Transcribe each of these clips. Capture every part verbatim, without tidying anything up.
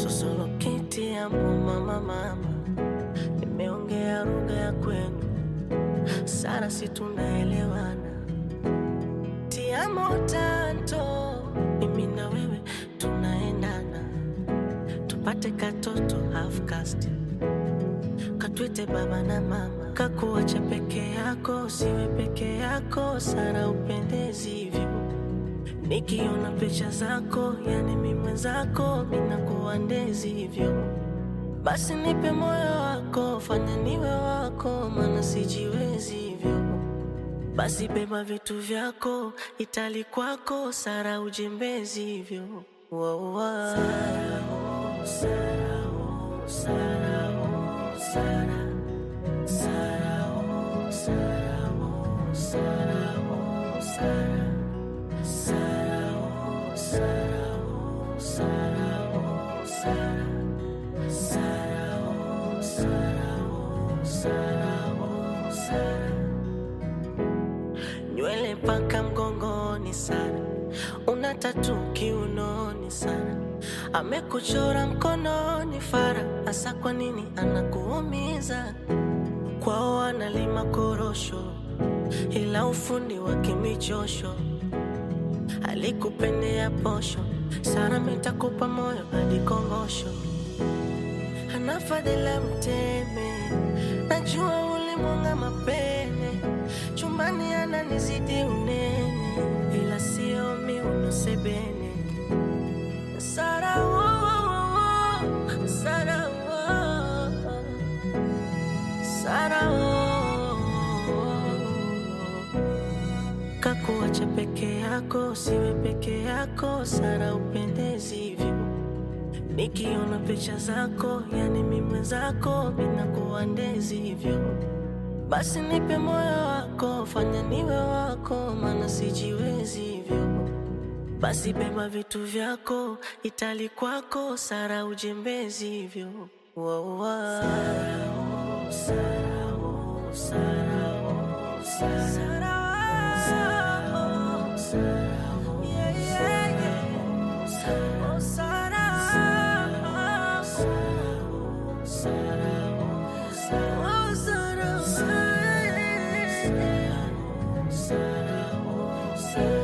solo kiti ya mama mama, nimeongea lugha ya kwenu, Sara si tunaelewana. Ti amo tanto, mimi na wewe tunaendana, tupate katoto half caste, katwite baba na mama. Kakuacha peke yako, siwe peke yako, Sara upendezi hivyo. Nikiona picha zako, yani mimi mwenzako, mina kuwa ndezi hivyo. Basi nipe moyo wako, fanya niwe wako, maana sijiwezi hivyo. Basi beba vitu vyako, itali kwako, Sara ujembezi hivyo. Wow, wow. Sara, oh, Sara, oh, Sara, oh, Sara. Sara, oh, Sara, oh, Sara, oh, Sara. Sara, oh, Sara, oh, Sara, oh, Sara. Sara, oh, Sara, oh, Sara, oh, Sara. Nywele paka mgongoni Sara, una tatu kiunoni Sara, amekuchora mkononi Fara. Asa kwa nini anakuumiza? Kwao analima korosho, ila ufundi wake michosho. Alikupendea posho, Sara mitakupa moyo hadi kongosho. Anafadhila mteme, najua ulimwanga mapene. Chumbani ananizidi unene, ila sio miuno sebene. Sara, oh, oh, oh, Sara, oh, Sara, oh, kakuacha peke yako, siwe peke yako, Sara upendezi hivyo. Nikiona picha zako, yani mimi mwenzako, mina kuwa ndezi hivyo. Basi nipe moyo wako, fanya niwe wako, maana sijiwezi hivyo. Basi beba vitu vyako, itali kwako, Sara ujembezi hivyo. Wow, wow. Sara, oh, Sara, oh, Sara, oh, Sara. Sara, oh, Sara, oh, yeah, yeah, yeah. Sara, oh, Sara, oh, Sara, oh, Sara, oh, Sara, oh, Sara, oh, Sara, oh, Sara.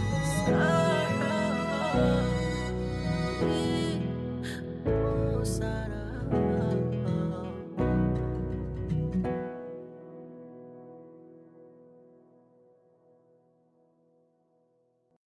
Sara, oh, Sara.